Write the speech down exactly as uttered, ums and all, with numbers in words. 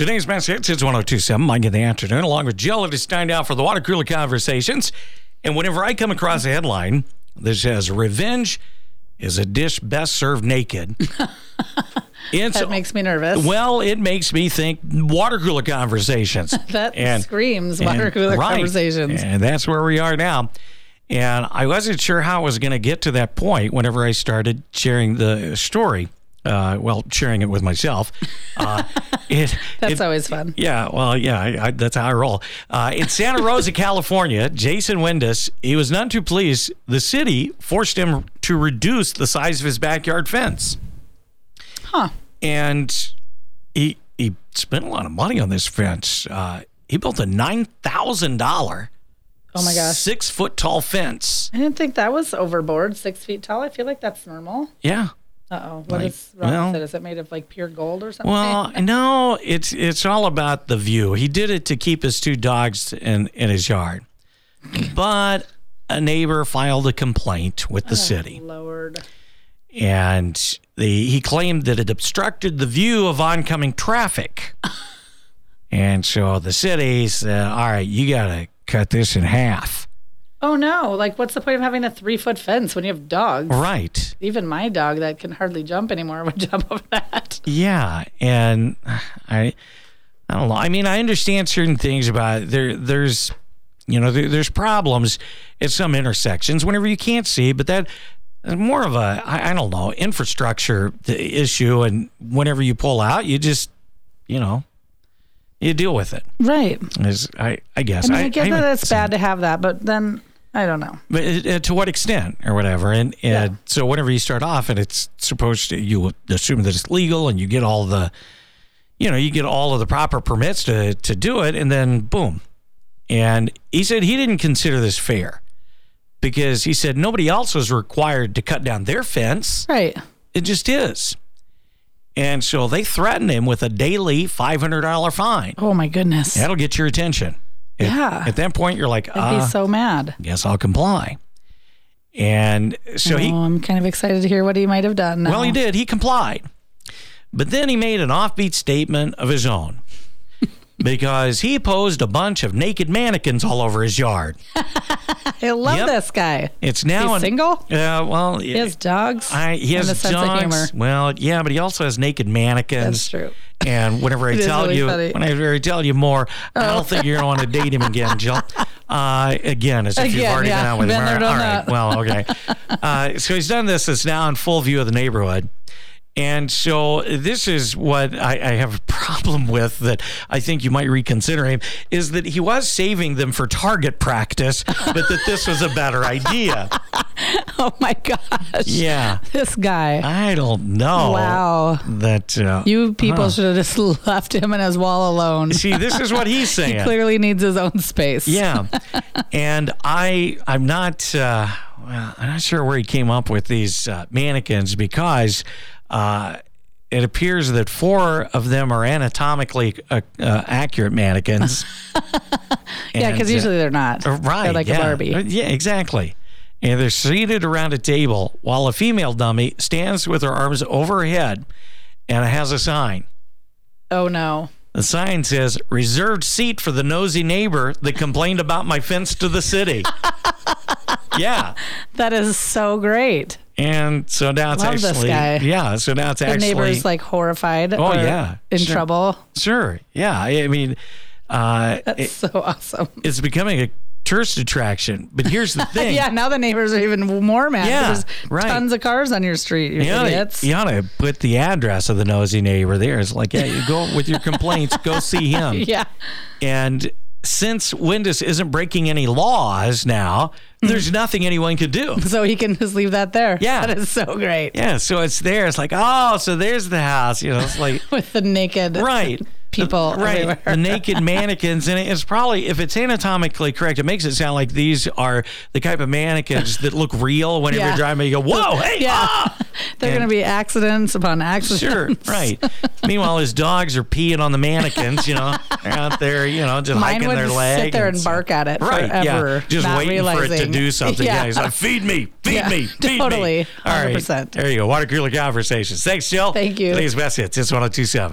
Today's best hits, it's one oh two point seven, Mike in the afternoon, along with Jill. It is time now for the Water Cooler Conversations. And whenever I come across a headline that says, revenge is a dish best served naked. It's, that makes me nervous. Well, it makes me think water cooler conversations. that and, screams water and, cooler right, conversations. And that's where we are now. And I wasn't sure how I was going to get to that point whenever I started sharing the story. Uh, well, sharing it with myself. Uh, it, that's it, always fun. Yeah, well, yeah, I, I, that's how I roll. Uh, in Santa Rosa, California, Jason Windus, he was none too pleased. The city forced him to reduce the size of his backyard fence. Huh. And he he spent a lot of money on this fence. Uh, he built a nine thousand dollars oh my gosh. six foot tall fence. I didn't think that was overboard, six feet tall. I feel like that's normal. Yeah. Uh-oh. What like, is wrong well, with it? Is it made of like pure gold or something? Well, no, it's it's all about the view. He did it to keep his two dogs in, in his yard. But a neighbor filed a complaint with the oh, city. Lord. And the, he claimed that it obstructed the view of oncoming traffic. And so the city said, all right, you got to cut this in half. Oh, no. Like, what's the point of having a three-foot fence when you have dogs? Right. Even my dog that can hardly jump anymore would jump over that. Yeah. And I I don't know. I mean, I understand certain things about it. There, there's, you know, there, there's problems at some intersections whenever you can't see, but that is more of a, I, I don't know, infrastructure issue. And whenever you pull out, you just, you know, you deal with it. Right. Is I, I guess. I mean, I, I get I that it's bad to have that, but then I don't know. But uh, to what extent or whatever. And, and yeah. So whenever you start off and it's supposed to, you assume that it's legal and you get all the, you know, you get all of the proper permits to, to do it, and then boom. And he said he didn't consider this fair because he said nobody else was required to cut down their fence. Right. It just is. And so they threatened him with a daily five hundred dollars fine. Oh, my goodness. That'll get your attention. At, yeah. At that point, you're like, I'd uh, be so mad. Guess I'll comply. And so oh, he... I'm kind of excited to hear what he might have done now. Well, he did. He complied. But then he made an offbeat statement of his own because he posed a bunch of naked mannequins all over his yard. I love yep. this guy. It's now He's an, single? Yeah, uh, well, he has dogs. I, he has and a sense dogs. of humor. Well, yeah, but he also has naked mannequins. That's true. And whenever I tell really you, funny. whenever I tell you more, oh. I don't think you're going to want to date him again, Jill. Uh, again, as if again, you've already yeah. been out with been him. There, All done right. Well, okay. Uh, so he's done this. It's now in full view of the neighborhood. And so this is what I, I have a problem with that I think you might reconsider him, is that he was saving them for target practice, but that this was a better idea. Oh, my gosh. Yeah. This guy. I don't know. Wow. That uh, You people huh. should have just left him and his wall alone. See, this is what he's saying. He clearly needs his own space. Yeah. And I, I'm not, uh, well, I'm not sure where he came up with these uh, mannequins because... Uh, it appears that four of them are anatomically uh, uh, accurate mannequins. yeah, because usually they're not. Uh, right. They're like yeah. a Barbie. Yeah, exactly. And they're seated around a table while a female dummy stands with her arms over her head and it has a sign. Oh, no. The sign says, reserved seat for the nosy neighbor that complained about my fence to the city. Yeah. That is so great. And so now it's Love actually, this guy. yeah, so now it's the actually. The neighbor's like horrified. Oh, or yeah. In sure. trouble. Sure. Yeah. I mean, uh, that's it, so awesome. It's becoming a tourist attraction. But here's the thing. yeah. Now the neighbors are even more mad. Yeah. There's right. tons of cars on your street. You, you, ought idiots. to, you ought to put the address of the nosy neighbor there. It's like, yeah, you go with your complaints, go see him. Yeah. And since Windus isn't breaking any laws now, there's nothing anyone could do. So he can just leave that there. Yeah. That is so great. Yeah, so it's there. It's like, oh, so there's the house. You know, it's like with the naked right. people the, right. everywhere. The naked mannequins. And it's probably, if it's anatomically correct, it makes it sound like these are the type of mannequins that look real whenever yeah. you're driving. You go, whoa, hey, yeah. ah! They're going to be accidents upon accidents. Sure, right. Meanwhile, his dogs are peeing on the mannequins, you know. They're out there, you know, just Mine hiking would their leg. sit there and, and bark at it right, forever. Yeah. Just not waiting realizing. for it to do something. Yeah. Yeah, he's like, feed me, feed yeah, me, feed totally, me. All one hundred percent. right, there you go. Water Cooler Conversations. Thanks, Jill. Thank you. Today's best hits. It's one oh two point seven.